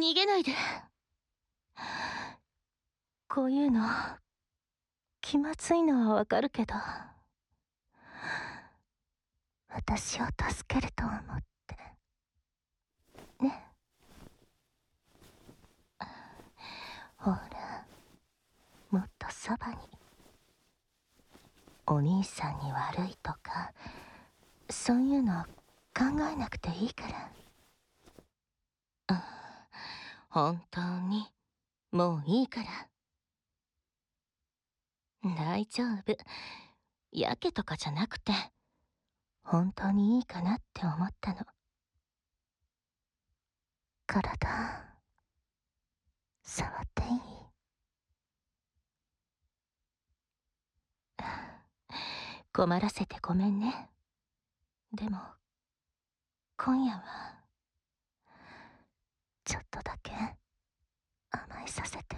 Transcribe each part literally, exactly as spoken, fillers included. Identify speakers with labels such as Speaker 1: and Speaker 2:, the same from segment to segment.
Speaker 1: 逃げないで。こういうの気まずいのはわかるけど、私を助けると思ってね。ほら、もっとそばに。お兄さんに悪いとかそういうの考えなくていいから。うん、本当にもういいから。大丈夫。やけとかじゃなくて、本当にいいかなって思ったの。体、触っていい？困らせてごめんね。でも、今夜は、ちょっとだけ甘えさせて。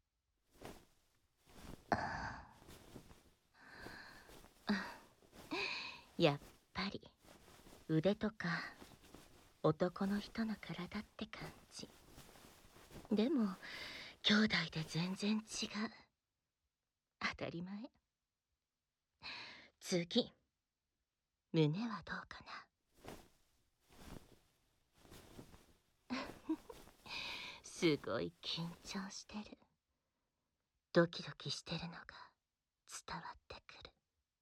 Speaker 1: やっぱり腕とか男の人の体って感じ。でも兄弟で全然違う。当たり前。次、胸はどうかな。すごい緊張してる。ドキドキしてるのが伝わってくる。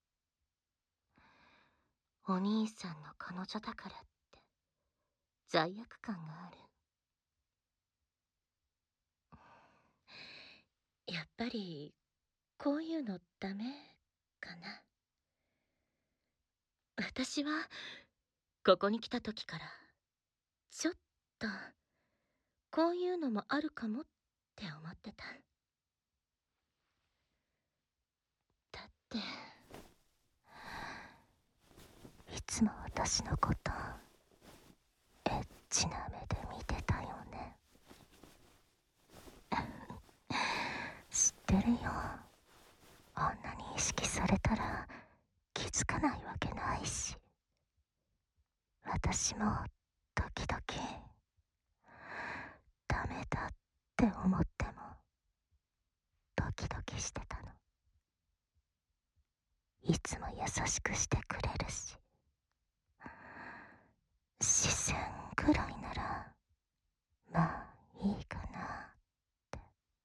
Speaker 1: お兄さんの彼女だからって罪悪感がある。やっぱりこういうのダメかな。私はここに来た時からちょっとこういうのもあるかもって思ってた。だっていつも私のことエッチな目で見てたよね。知ってるよ。あんなに意識されたら気づかないわけないし。私も時々ダメだって思ってもドキドキしてたの。いつも優しくしてくれるし、視線ぐらいならまあいいかなって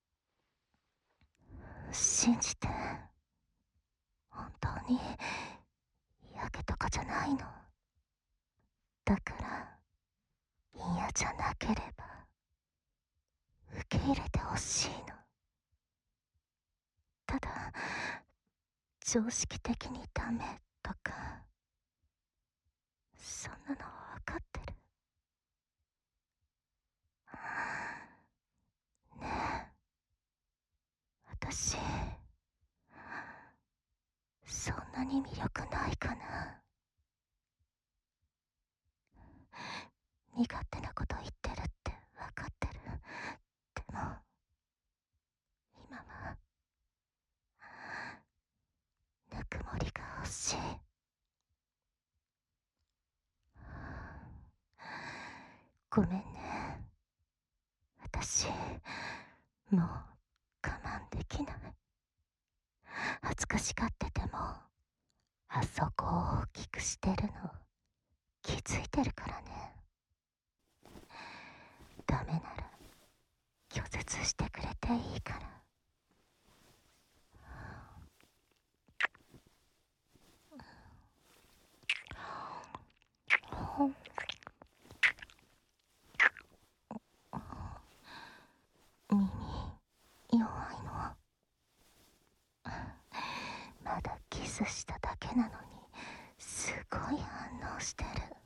Speaker 1: 信じて。本当にやけとかじゃないの。だから嫌じゃなければ受け入れてほしいの。ただ常識的にダメとかそんなのは分かってる。ねえ、私そんなに魅力ないかな。身勝手なこと言ってるって分かってる。でも今はぬくもりが欲しい。ごめんね。私もう我慢できない。恥ずかしがっててもあそこを大きくしてるの気づいてるからね。ダメなら拒絶してくれていいから。耳弱いの？まだキスしただけなのにすごい反応してる。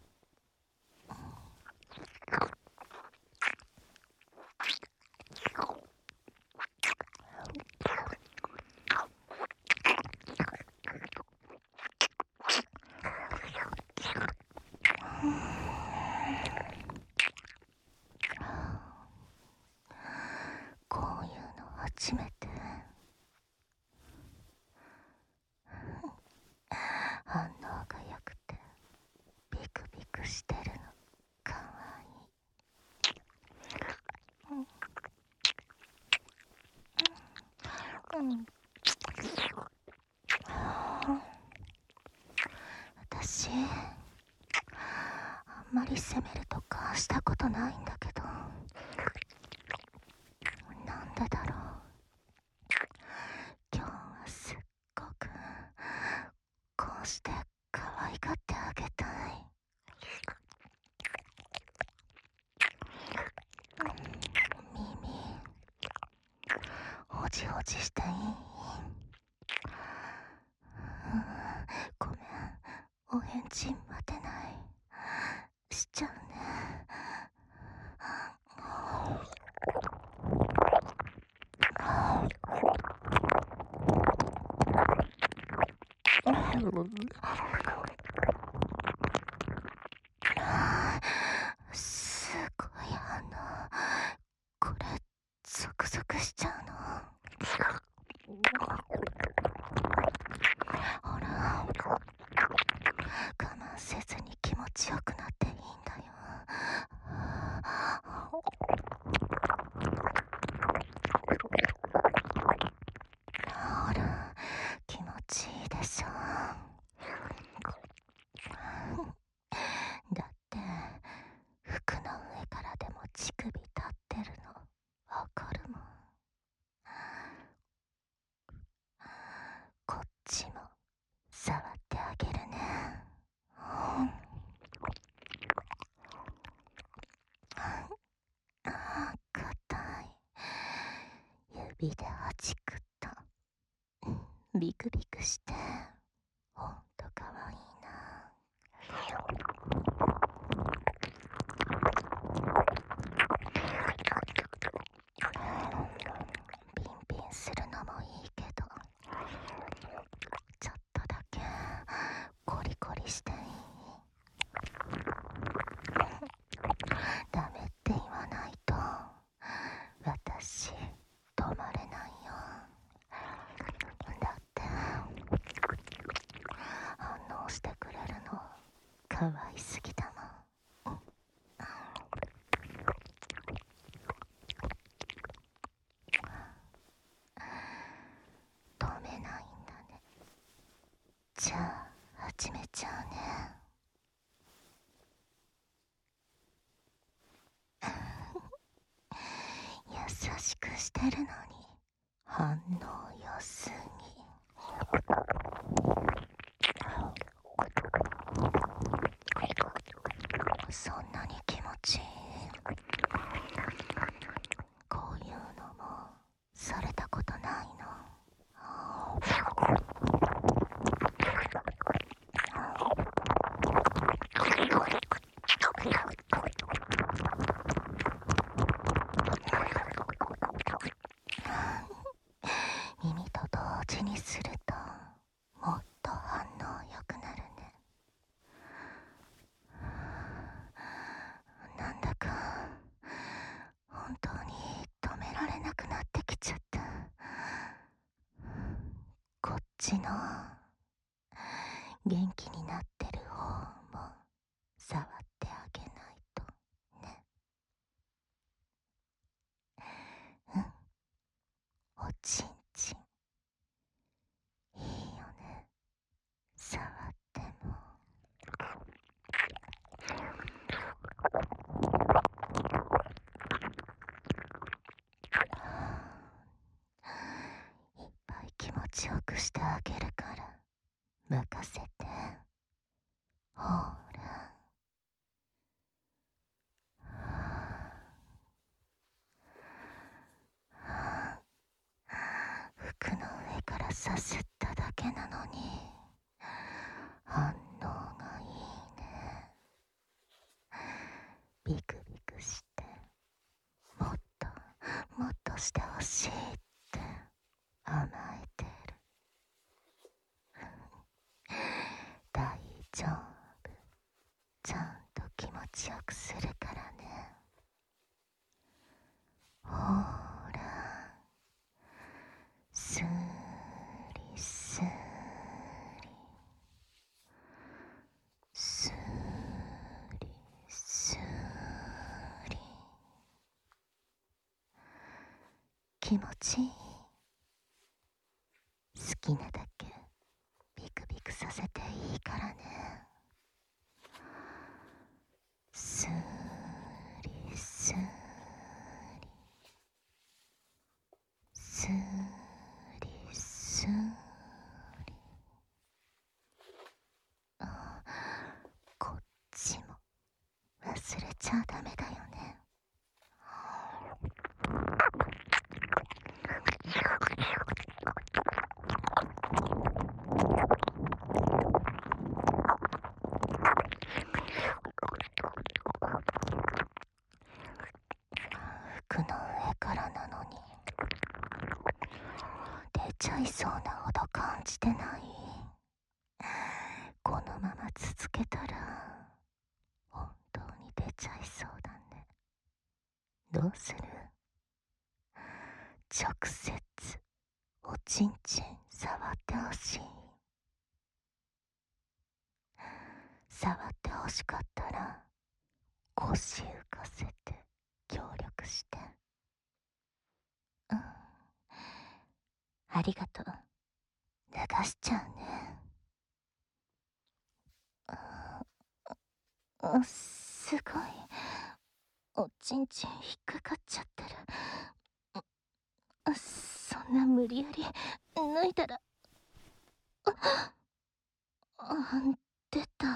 Speaker 1: こういうの初めて。 うん。私、あんまり責めるとかしたことないんだけど、なんでだろう。今日はすっごくこうして可愛がってあげたい。耳おじおじしていい？ごめん、お返事待てない。しちゃうね。すごい反応。これゾクゾクしちゃうの。ほら、我慢せずに気持ちよくなっていいんだよ。ほら、気持ちいいでしょ。だって服の上からでも乳首立ってるのわかるもん。こっちも触ってあげるね。うん、あー、硬い。指ではじくとビクビクしてほんとかわいいな。ピンピンするのもいいけど、ちょっとだけコリコリしていい？ダメって言わないと私止まれないよ。だって反応してくれるの可愛すぎだもん。止めないんだね。じゃあ始めちゃうね。優しくしてるのに反応良すぎ。そんなに気持ちいい？こういうのもされたことないの？耳と同時にするともっと反応良くなるね。なんだか本当に止められなくなってきちゃった。こっちの元気になってる方も触ってあげないとね。うん、おちんちんいいよね、触っても。いっぱい気持ちよくしてあげるから任せて。ほら、服の上からさすっただけなのに反応がいいね。ビクビクしてもっともっとしてほしいって甘えてる。大丈夫、ちゃんと気持ちよくするからね。ほら、スーリスーリスーリスーリ、気持ちいい？ きなだけビクビクさせていいからね。スーリスーリスーリスーリ。あ、こっちも忘れちゃダメだよね。服の上からなのに出ちゃいそうなほど感じてない？このまま続けたら本当に出ちゃいそうだね。どうする？直接おちんちん触ってほしい？触ってほしかったら腰浮かせて協力して。うん、ありがとう。流しちゃうね。う、う、すごいおちんちん引っかかっちゃってる。う、そんな無理やり脱いだら、あ、出た。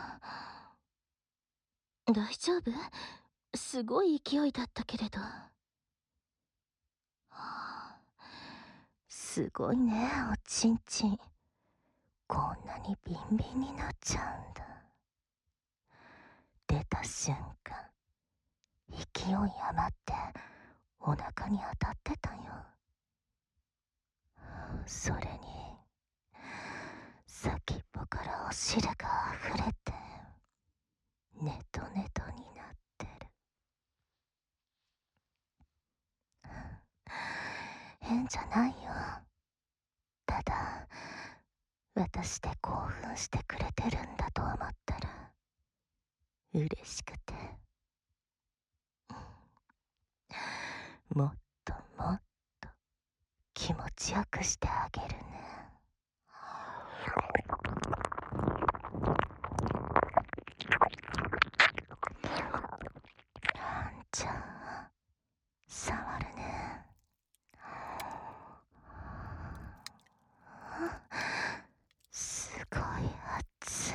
Speaker 1: 大丈夫？すごい勢いだったけれど。はあ、すごいね、おちんちん。こんなにビンビンになっちゃうんだ。出た瞬間、勢い余ってお腹に当たってたよ。それに先っぽからお汁が溢れてネトネトになってる。変じゃないよ。ただ私で興奮してくれてるんだと思ったら嬉しくて、もっともっと気持ちよくしてあげるね。じゃあ触るね。すごい熱い。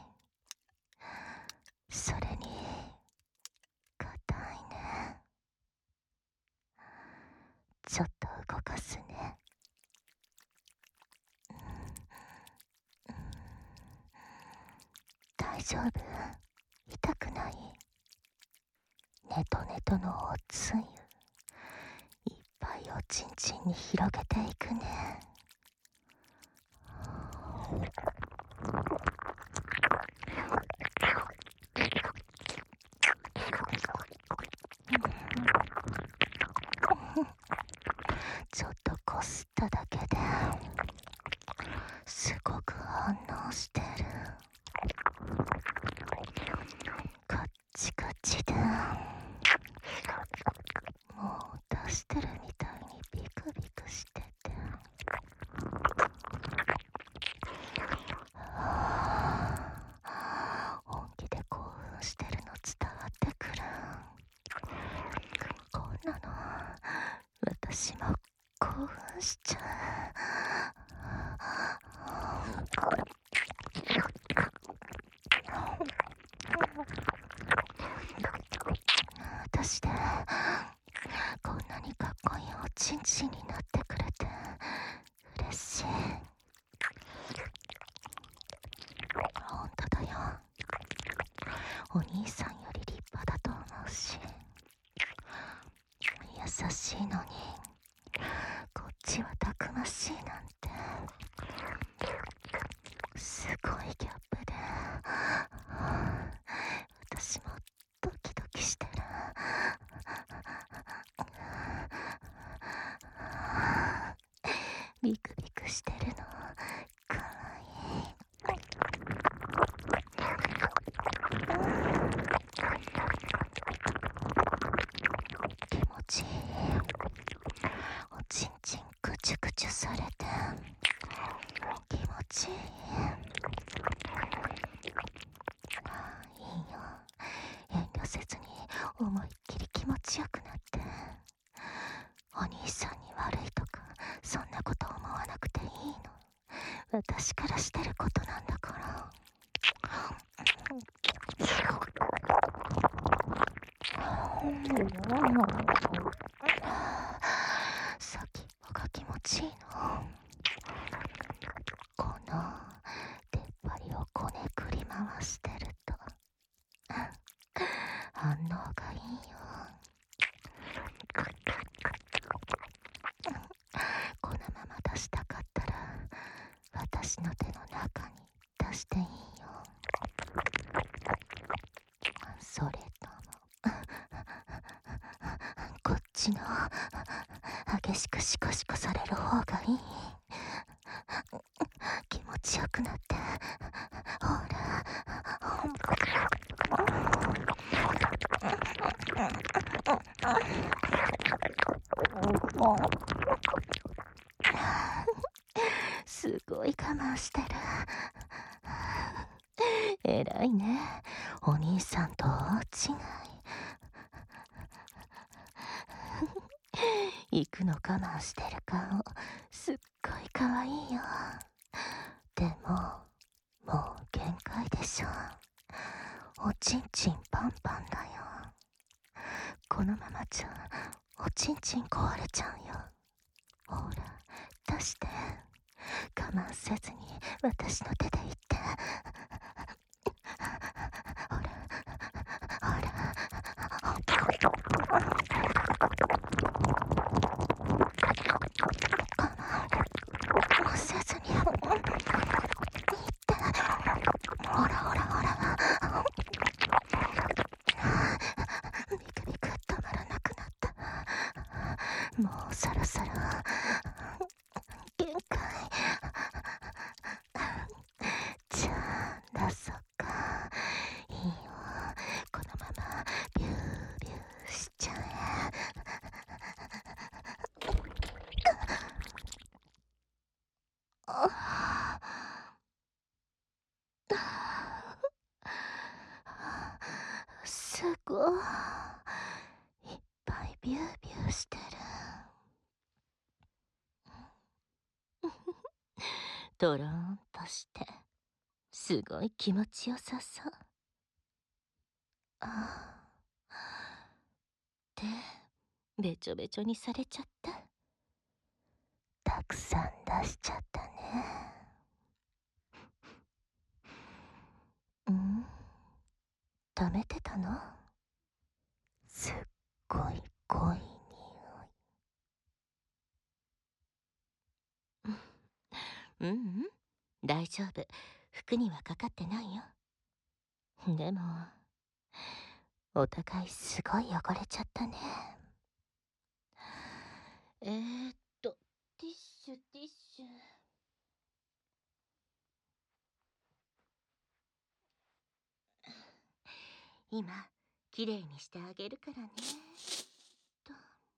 Speaker 1: それに硬いね。ちょっと動かすね。大丈夫？痛くない？ネトネトのおつゆいっぱいおちんちんに広げていくね。ちょっとこすっただけですごく反応してる。カッチカチでもう出してるみたいにビクビクしてて、本気で興奮してるの伝わってくる。こんなの私も興奮しちゃう。私でこんなにかっこいいおちんちんになってくれて嬉しい。ほんとだよ。お兄さんより立派だと思うし、優しいのにこっちはたくましいなんて、すごいギャップで私もドキドキしてる。ビクビクしてるのかわいい。気持ちいい。 思いっきり気持ちよくなって、お兄さんに悪いとかそんなこと思わなくていいの。私からしてることなんだから。先っぽが気持ちいいの。この出っ張りをこねくり回してると反応がいいよ。このまま出したかったら私の手の中に出していいよ。それともこっちの激しくシコシコされる方がいい。気持ちよくなってほら。すごい我慢してる。偉いね、お兄さんと大違い。行くの我慢してる顔すっごい可愛いよ。でももう限界でしょ。おちんちんパンパンだよ。このままじゃおちんちん壊れちゃうよ。ほら出して、我慢せずに私の手で言って。ほらほら我慢せずに言って。ほらほらほら。ビクビク止まらなくなった。もうそろそろ限界。じゃあ出そうか。いいよ、このままビュービューしちゃえ。あすごい、いっぱいビュービューしてる。とろーんとしてすごい気持ちよさそう。あで、べちょべちょにされちゃった。たくさん出しちゃったね。うん溜めてたの？すっごい濃い匂い。うんうん、大丈夫。服にはかかってないよ。でもお互いすごい汚れちゃったね。えーっとティッシュティッシュ。今きれいにしてあげるからね。と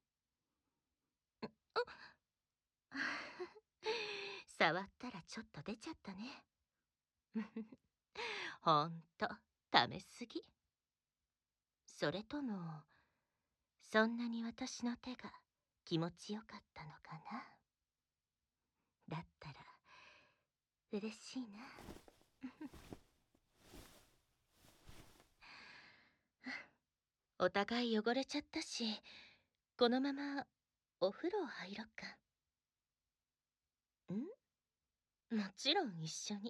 Speaker 1: 触ったらちょっと出ちゃったね。ほんとためすぎ。それともそんなに私の手が気持ちよかったのかな。だったら嬉しいな。お互い汚れちゃったし、このままお風呂入ろっか。ん？もちろん一緒に。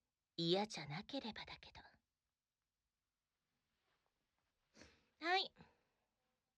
Speaker 1: 嫌じゃなければだけど。はい、